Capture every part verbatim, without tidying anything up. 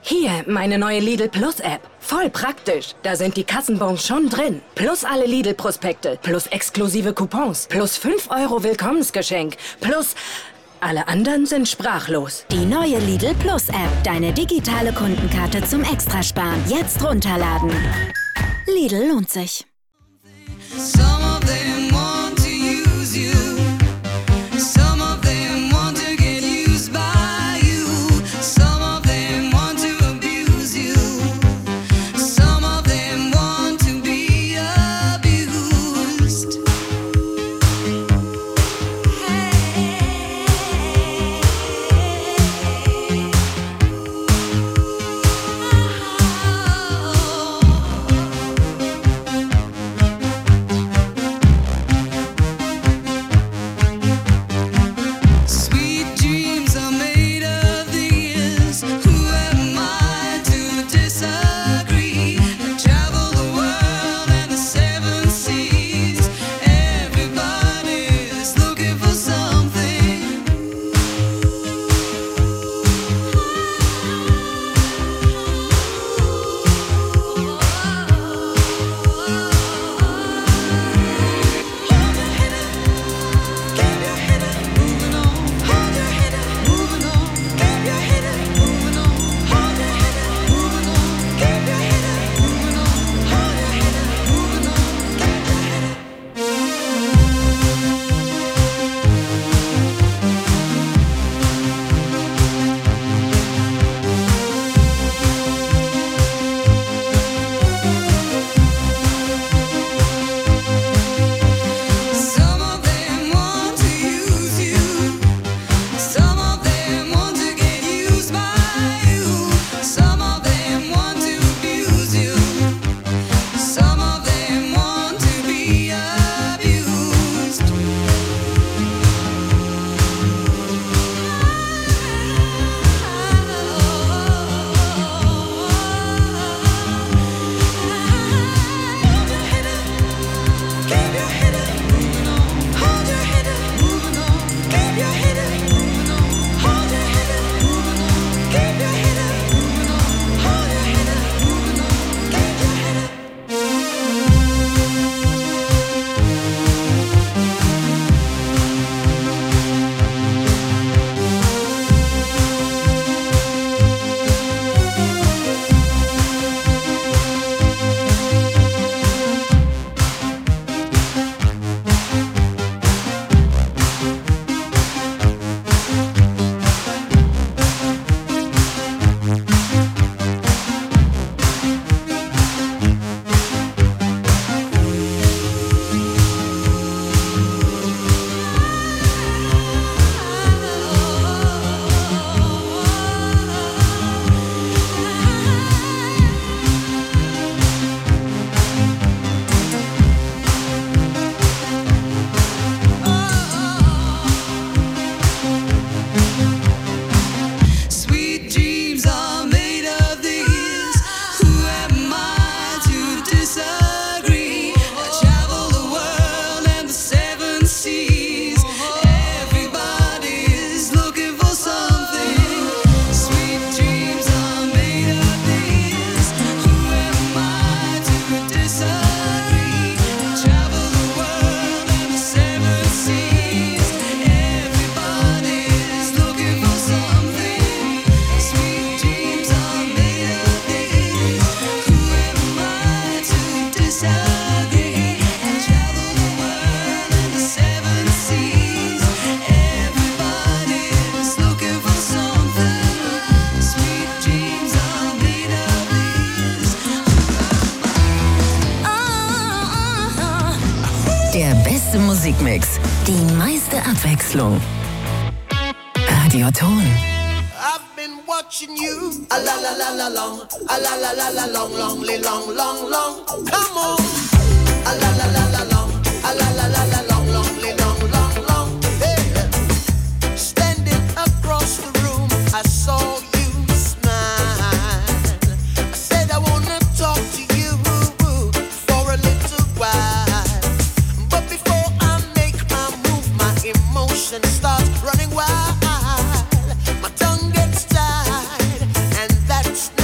Hier, meine neue Lidl Plus App. Voll praktisch. Da sind die Kassenbons schon drin. Plus alle Lidl-Prospekte. Plus exklusive Coupons. Plus fünf Euro Willkommensgeschenk. Plus... alle anderen sind sprachlos. Die neue Lidl Plus App. Deine digitale Kundenkarte zum Extrasparen. Jetzt runterladen. Lidl lohnt sich. Musikmix. Die meiste Abwechslung. Radioton. I've been watching you. A la la la la long. A la la la la long, long, long, long, long. Come on. A la la la la long. A la la la la long, long, long, long, long. Hey. Standing across the room, I saw you smile. I said I wanna talk to you for a little while. But before I make my move, my emotions start running wild. My tongue gets tied, and that's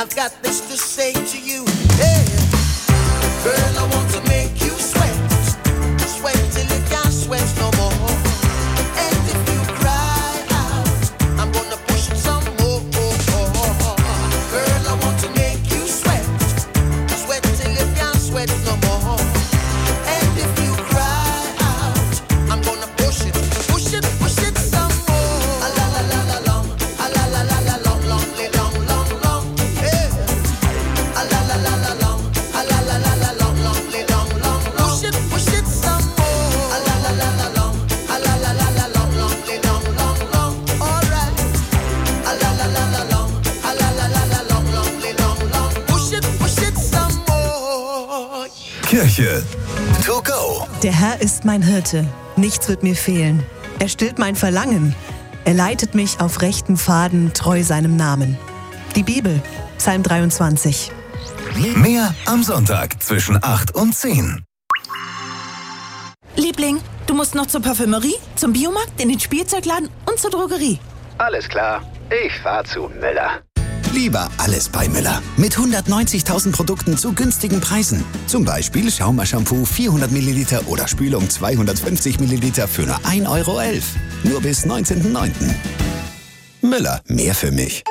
I've got this to say to you. Hey, girl, I want to make you sweat, sweat till you can't sweat no more. And if you cry out, I'm gonna push it some more. Girl, I want to make you sweat, sweat till you can't sweat no more. And if you cry out, I'm gonna push it, push it, push it some more. A la la la la long, a la la la la long, long, long, long, long. Hey, a la la la la long, a la la la la long, long, long, long, long. Push it, push it some more. A la la la la long, a la la la la long, long, long, long, long. All right. A la la la la long, a la la la la long, long, long, long. Push it, push it some more. Kirche to go. Der Herr ist mein Hirte, nichts wird mir fehlen. Er stillt mein Verlangen. Er leitet mich auf rechten Pfaden treu seinem Namen. Die Bibel, Psalm dreiundzwanzig. Mehr am Sonntag zwischen acht und zehn. Liebling, du musst noch zur Parfümerie, zum Biomarkt, in den Spielzeugladen und zur Drogerie. Alles klar, ich fahr zu Müller. Lieber alles bei Müller. Mit hundertneunzigtausend Produkten zu günstigen Preisen. Zum Beispiel Schauma-Shampoo vierhundert Milliliter oder Spülung zweihundertfünfzig Milliliter für nur ein Euro elf. Nur bis neunzehnten neunten Müller, mehr für mich.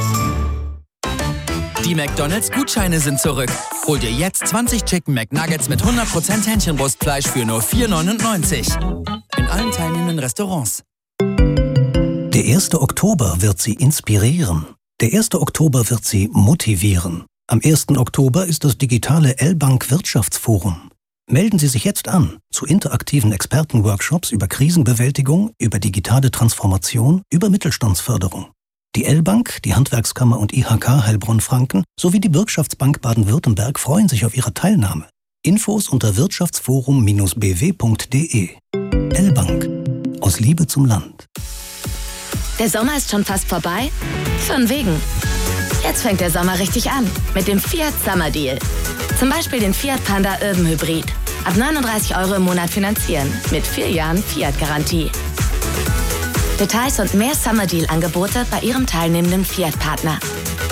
Die McDonald's-Gutscheine sind zurück. Hol dir jetzt zwanzig Chicken McNuggets mit hundert Prozent Hähnchenbrustfleisch für nur vier neunundneunzig. In allen teilnehmenden Restaurants. Der erste Oktober wird Sie inspirieren. Der erste Oktober wird Sie motivieren. Am ersten Oktober ist das digitale L-Bank Wirtschaftsforum. Melden Sie sich jetzt an zu interaktiven Expertenworkshops über Krisenbewältigung, über digitale Transformation, über Mittelstandsförderung. Die L-Bank, die Handwerkskammer und I H K Heilbronn-Franken sowie die Bürgschaftsbank Baden-Württemberg freuen sich auf Ihre Teilnahme. Infos unter wirtschaftsforum b w punkt d e. L-Bank. Aus Liebe zum Land. Der Sommer ist schon fast vorbei? Von wegen. Jetzt fängt der Sommer richtig an mit dem Fiat Summer Deal. Zum Beispiel den Fiat Panda Urban Hybrid. Ab neununddreißig Euro im Monat finanzieren mit vier Jahren Fiat-Garantie. Details und mehr Summer Deal-Angebote bei Ihrem teilnehmenden Fiat-Partner.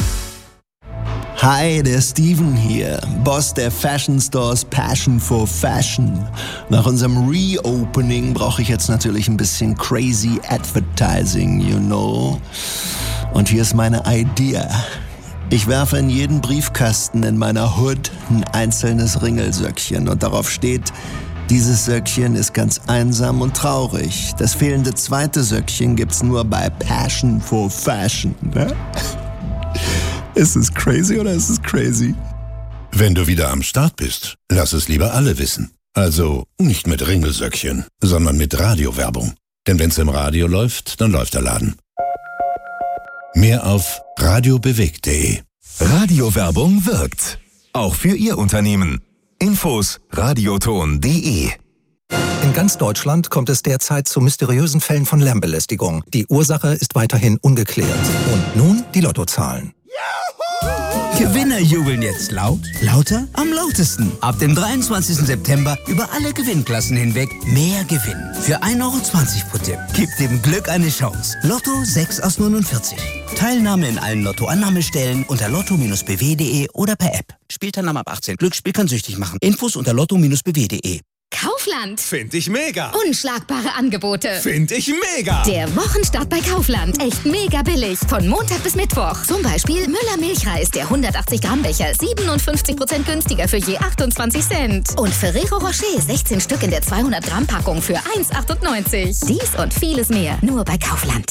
Hi, der Steven hier, Boss der Fashion Stores Passion for Fashion. Nach unserem Reopening brauche ich jetzt natürlich ein bisschen crazy Advertising, you know. Und hier ist meine Idee. Ich werfe in jeden Briefkasten in meiner Hood ein einzelnes Ringelsöckchen und darauf steht: Dieses Söckchen ist ganz einsam und traurig. Das fehlende zweite Söckchen gibt's nur bei Passion for Fashion, ne? Ist es crazy oder ist es crazy? Wenn du wieder am Start bist, lass es lieber alle wissen. Also nicht mit Ringelsöckchen, sondern mit Radiowerbung. Denn wenn's im Radio läuft, dann läuft der Laden. Mehr auf radiobewegt punkt de. Radiowerbung wirkt. Auch für Ihr Unternehmen. Infos radioton punkt de. In ganz Deutschland kommt es derzeit zu mysteriösen Fällen von Lärmbelästigung. Die Ursache ist weiterhin ungeklärt. Und nun die Lottozahlen. Gewinner jubeln jetzt laut, lauter, am lautesten. Ab dem dreiundzwanzigsten September über alle Gewinnklassen hinweg mehr Gewinn. Für ein Euro zwanzig pro Tipp. Gib dem Glück eine Chance. Lotto sechs aus neunundvierzig. Teilnahme in allen Lotto-Annahmestellen unter lotto Bindestrich b w punkt de oder per App. Spielteilnahme ab achtzehn. Glücksspiel kann süchtig machen. Infos unter lotto Bindestrich b w punkt de. Kaufland. Find ich mega. Unschlagbare Angebote. Find ich mega. Der Wochenstart bei Kaufland. Echt mega billig. Von Montag bis Mittwoch. Zum Beispiel Müller Milchreis, der hundertachtzig Gramm Becher, siebenundfünfzig Prozent günstiger für je achtundzwanzig Cent. Und Ferrero Rocher, sechzehn Stück in der zweihundert Gramm Packung für eins achtundneunzig. Dies und vieles mehr. Nur bei Kaufland.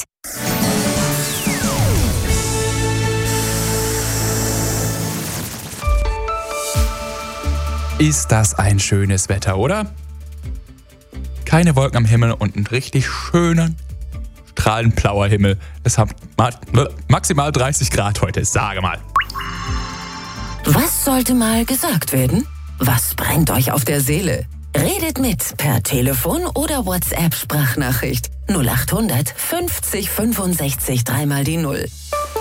Ist das ein schönes Wetter, oder? Keine Wolken am Himmel und ein richtig schöner, strahlend blauer Himmel. Es hat maximal dreißig Grad heute, sage mal. Was sollte mal gesagt werden? Was brennt euch auf der Seele? Redet mit per Telefon oder WhatsApp-Sprachnachricht null achthundert fünfzig fünfundsechzig dreimal die Null.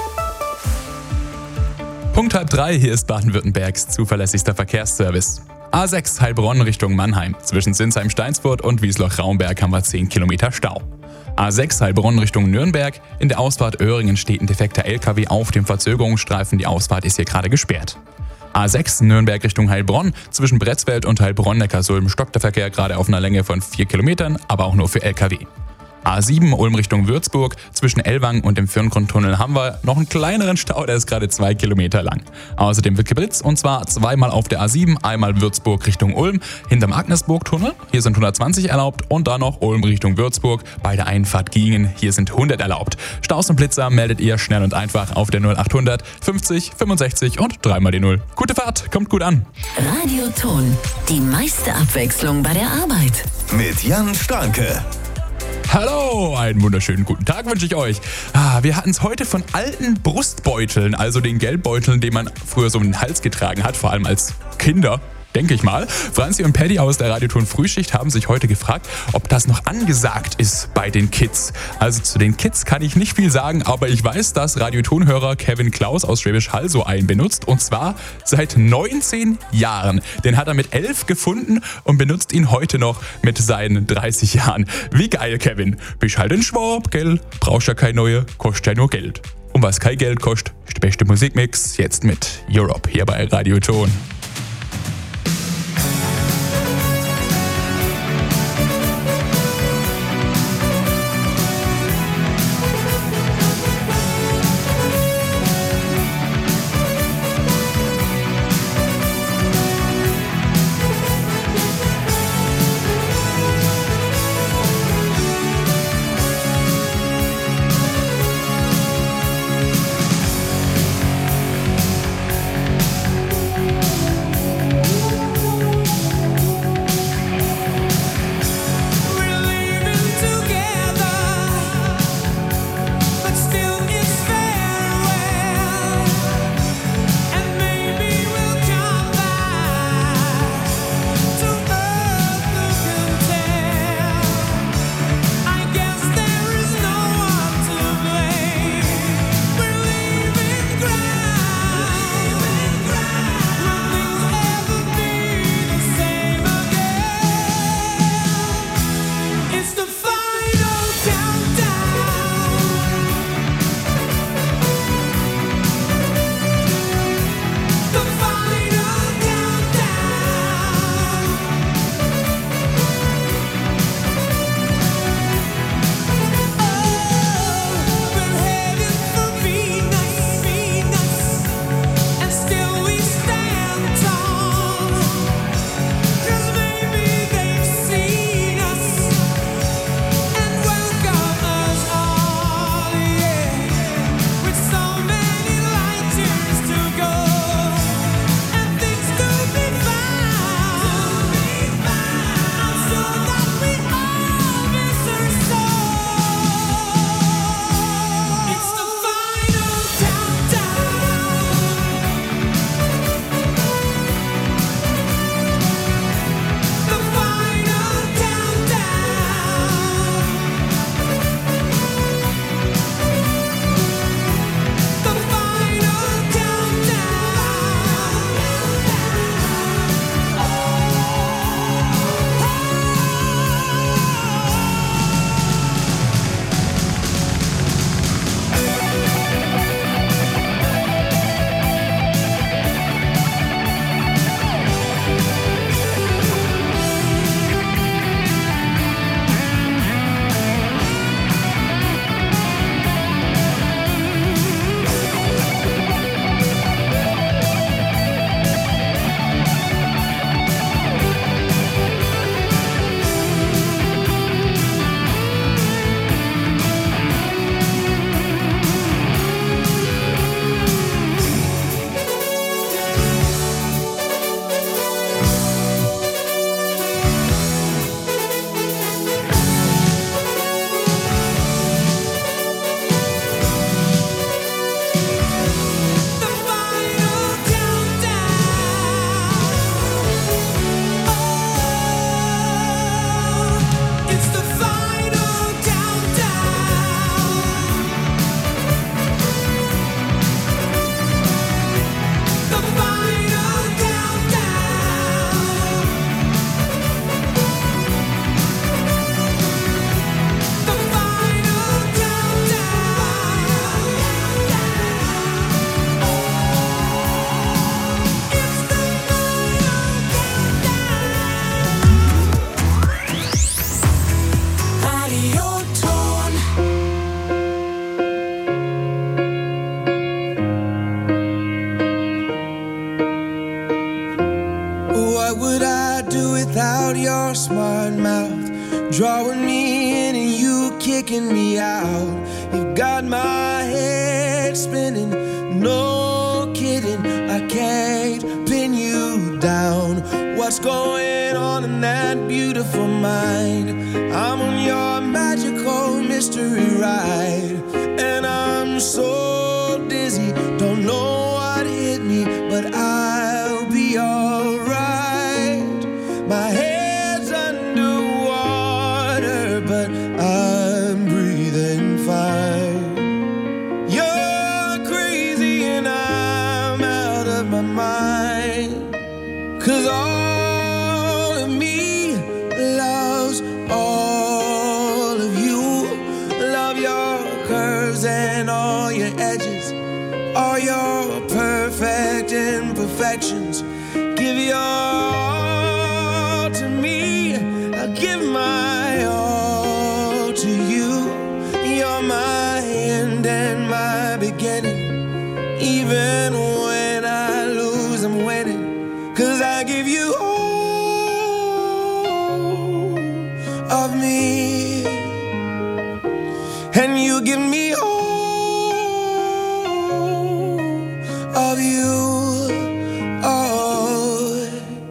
Punkt halb drei, hier ist Baden-Württembergs zuverlässigster Verkehrsservice. A sechs Heilbronn Richtung Mannheim. Zwischen Sinsheim-Steinsfurt und Wiesloch-Raumberg haben wir zehn Kilometer Stau. A sechs Heilbronn Richtung Nürnberg. In der Ausfahrt Öhringen steht ein defekter L K W auf dem Verzögerungsstreifen. Die Ausfahrt ist hier gerade gesperrt. A sechs Nürnberg Richtung Heilbronn. Zwischen Bretzfeld und Heilbronn-Neckarsulm stockt der Verkehr gerade auf einer Länge von vier Kilometern, aber auch nur für L K W. A sieben Ulm Richtung Würzburg. Zwischen Ellwang und dem Firngrundtunnel haben wir noch einen kleineren Stau, der ist gerade zwei Kilometer lang. Außerdem wird geblitzt und zwar zweimal auf der A sieben, einmal Würzburg Richtung Ulm, hinterm Agnesburg-Tunnel, hier sind hundertzwanzig erlaubt und dann noch Ulm Richtung Würzburg, bei der Einfahrt Giengen, hier sind hundert erlaubt. Staus und Blitzer meldet ihr schnell und einfach auf der null achthundert fünfzig fünfundsechzig und dreimal die null. Gute Fahrt, kommt gut an. Radioton, die meiste Abwechslung bei der Arbeit. Mit Jan Starke. Hallo, einen wunderschönen guten Tag wünsche ich euch. Ah, wir hatten es heute von alten Brustbeuteln, also den Geldbeuteln, den man früher so um den Hals getragen hat, vor allem als Kinder. Denke ich mal. Franzi und Paddy aus der Radioton Frühschicht haben sich heute gefragt, ob das noch angesagt ist bei den Kids. Also zu den Kids kann ich nicht viel sagen, aber ich weiß, dass Radiotonhörer Kevin Klaus aus Schwäbisch Hall so einen benutzt und zwar seit neunzehn Jahren. Den hat er mit elf gefunden und benutzt ihn heute noch mit seinen dreißig Jahren. Wie geil, Kevin. Bist halt ein Schwab, gell? Brauchst ja kein neue, kostet ja nur Geld. Und was kein Geld kostet, ist der beste Musikmix jetzt mit Europe hier bei Radioton. drawing me in and you kicking me out. You've got my head spinning, no kidding, I can't pin you down. What's going on in that beautiful mind? I'm on your magical mystery ride, and I'm so dizzy, don't know what hit me, but I'll be alright. My head's underwater, but I'm breathing fine. You're crazy and I'm out of my mind, 'cause all of me loves all of you. Love your curves and all your edges, all your perfect imperfections. Give your all to me, I'll give my all to you. You're my end and my beginning. Even when I lose, I'm winning, 'cause I give you all of me, and you give me all of you. Oh,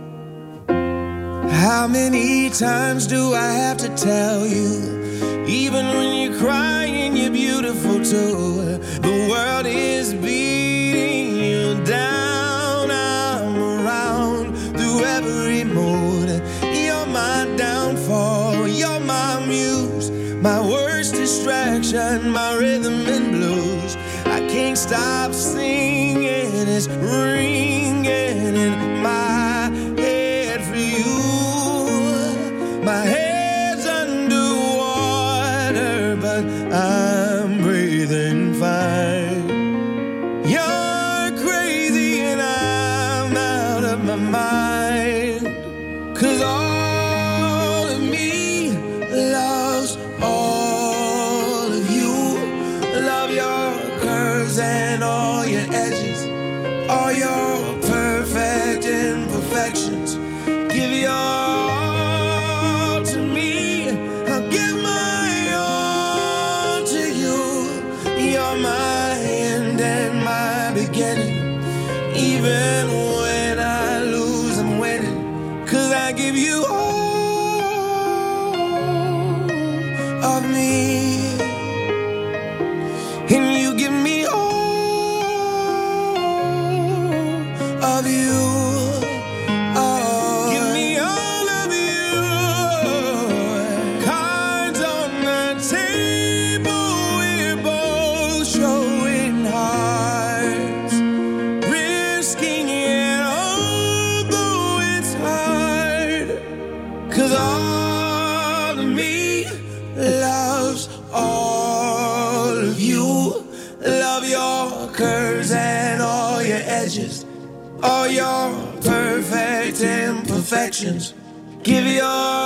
how many times do I have to tell you? Even when you're crying, you're beautiful too. The world is beating you down. I'm around through every mood. You're my downfall, you're my muse, my worst distraction, my rhythm and blues. I can't stop singing, it's ringing in my head for you. My head's underwater, but I'm breathing fine. You're crazy and I'm out of my mind, 'cause all of me loves all of you. Love your curves and all your edges, all your perfect imperfections. Give your all to me, I'll give my all to you. You're my end and my beginning. Even when I lose, I'm winning, 'cause I give you all of me, and you give me all of you. Oh, give me all of you. Cards on the table, we're both showing hearts, risking it although it's hard, 'cause all of me loves all of you. Love your curves and all your edges, all your perfect imperfections. Give your